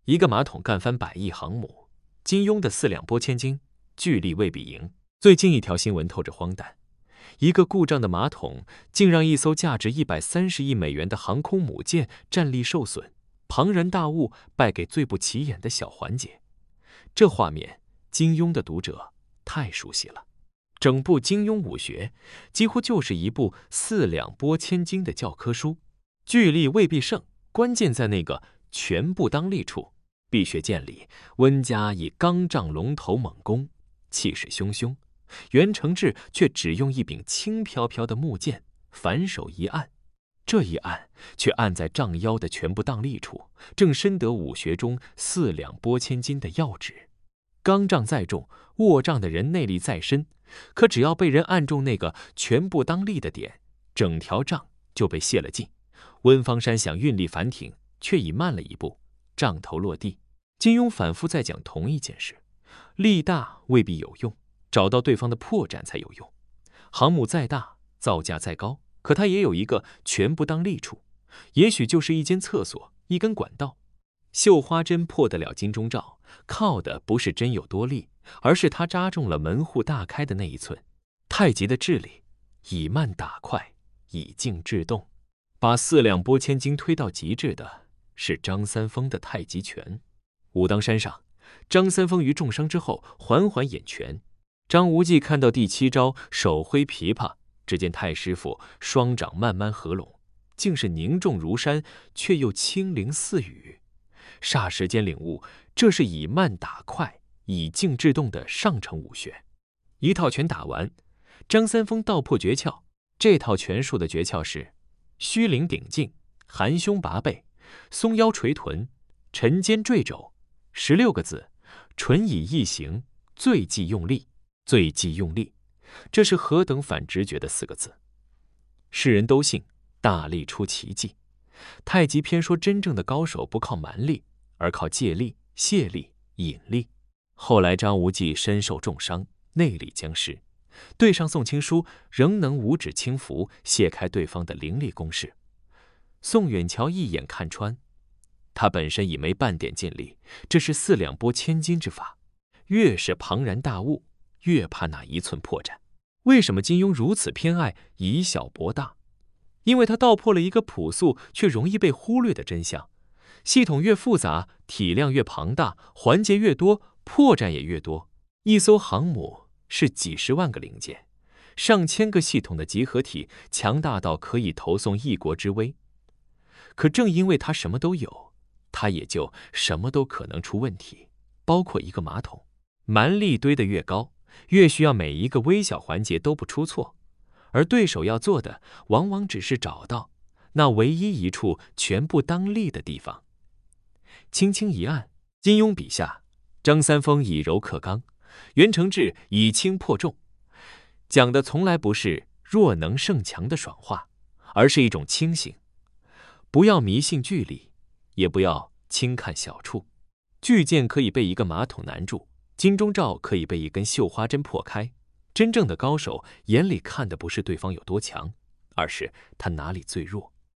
一个马桶干翻100亿航母，金庸的4两拨千斤，巨力未必赢。最近一条新闻透着荒诞，一个故障的马桶竟让一艘价值130亿美元的航空母舰战力受损，庞然大物败给最不起眼的小环节。这画面，金庸的读者太熟悉了。整部金庸武学几乎就是一部4两拨千斤的教科书。巨力未必胜，关键在那个全部当立处。碧血剑里，温家以钢杖龙头猛攻，气势汹汹；袁承志却只用一柄轻飘飘的木剑，反手一按，这一按却按在杖腰的全部当立处，正深得武学中4两拨千斤的要旨。钢杖再重，握杖的人内力再深，可只要被人按中那个全部当立的点，整条杖就被泄了劲。温方山想运力反挺，却已慢了一步，杖头落地。金庸反复在讲同一件事，力大未必有用，找到对方的破绽才有用。航母再大，造价再高，可它也有一个全部当立处，也许就是一间厕所，一根管道。绣花针破得了金钟罩，靠的不是针有多利，而是它扎中了门户大开的那一寸。太极的智力，以慢打快，以静制动。把4两拨千斤推到极致的是张三丰的太极拳。武当山上，张三丰于重伤之后缓缓掩拳。张无忌看到第7招，手挥琵琶，只见太师傅双掌慢慢合拢，竟是凝重如山，却又轻灵似雨。霎时间领悟，这是以慢打快，以静制动的上乘武学。一套拳打完，张三丰道破诀窍。这套拳术的诀窍是虚灵顶劲，含胸拔背，松腰垂臀，沉肩坠肘。16个字，纯以一行，最忌用力，最忌用力。这是何等反直觉的4个字。世人都信大力出奇迹，太极偏说真正的高手不靠蛮力，而靠借力、泄力、引力。后来张无忌身受重伤，内力僵失，对上宋青书仍能五指轻拂，卸开对方的凌厉攻势。宋远桥一眼看穿，他本身已没半点劲力，这是4两拨千斤之法。越是庞然大物，越怕那一寸破绽。为什么金庸如此偏爱以小博大？因为他道破了一个朴素却容易被忽略的真相：系统越复杂，体量越庞大，环节越多，破绽也越多。一艘航母是几十万个零件，上千个系统的集合体，强大到可以投送一国之威。可正因为它什么都有，它也就什么都可能出问题，包括一个马桶。蛮力堆得越高，越需要每一个微小环节都不出错，而对手要做的往往只是找到那唯一一处全部当立的地方。轻轻一按，金庸笔下，张三丰以柔克刚，袁承志以轻破重，讲的从来不是弱能胜强的爽话，而是一种清醒。不要迷信巨力，也不要轻看小处。巨剑可以被一个马桶难住，金钟罩可以被一根绣花针破开。真正的高手眼里看的不是对方有多强，而是他哪里最弱。